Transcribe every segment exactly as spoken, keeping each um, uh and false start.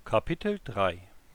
Kapitel drei.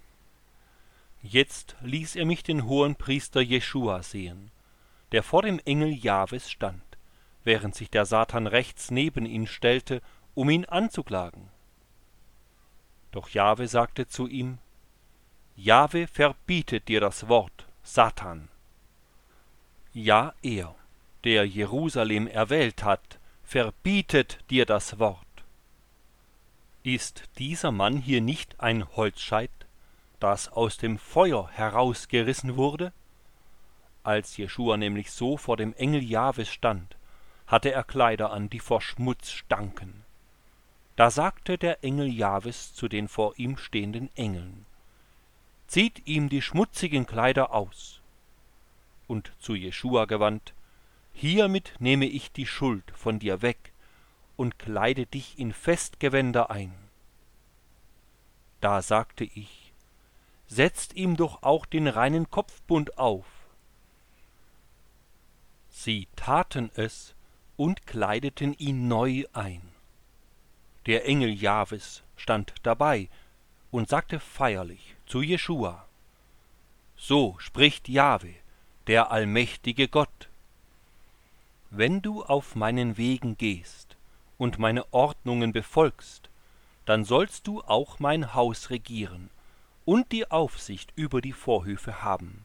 Jetzt ließ er mich den Hohenpriester Jeschua sehen, der vor dem Engel Jahwes stand, während sich der Satan rechts neben ihn stellte, um ihn anzuklagen. Doch Jahwe sagte zu ihm: Jahwe verbietet dir das Wort, Satan. Ja, er, der Jerusalem erwählt hat, verbietet dir das Wort. Ist dieser Mann hier nicht ein Holzscheit, das aus dem Feuer herausgerissen wurde? Als Jeschua nämlich so vor dem Engel Jahwes stand, hatte er Kleider an, die vor Schmutz stanken. Da sagte der Engel Jahwes zu den vor ihm stehenden Engeln: Zieht ihm die schmutzigen Kleider aus. Und zu Jeschua gewandt: Hiermit nehme ich die Schuld von dir weg und kleide dich in Festgewänder ein. Da sagte ich: Setzt ihm doch auch den reinen Kopfbund auf. Sie taten es und kleideten ihn neu ein. Der Engel Jahwes stand dabei und sagte feierlich zu Jeschua: So spricht Jahwe, der allmächtige Gott: Wenn du auf meinen Wegen gehst und meine Ordnungen befolgst, dann sollst du auch mein Haus regieren und die Aufsicht über die Vorhöfe haben.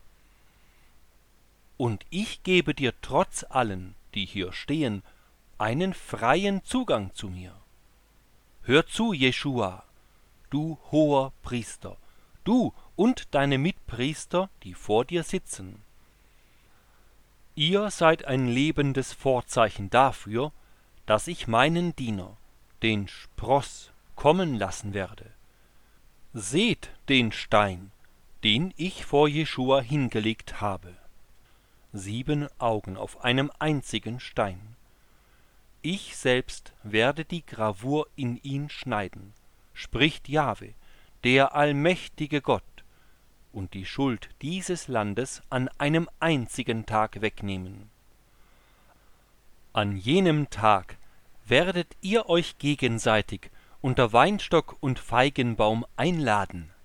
Und ich gebe dir trotz allen, die hier stehen, einen freien Zugang zu mir. Hör zu, Jeschua, du hoher Priester, du und deine Mitpriester, die vor dir sitzen. Ihr seid ein lebendes Vorzeichen dafür, dass ich meinen Diener, den Spross, kommen lassen werde. Seht den Stein, den ich vor Jeschua hingelegt habe. Sieben Augen auf einem einzigen Stein. Ich selbst werde die Gravur in ihn schneiden, spricht Jahwe, der allmächtige Gott, und die Schuld dieses Landes an einem einzigen Tag wegnehmen. An jenem Tag werdet ihr euch gegenseitig unter Weinstock und Feigenbaum einladen.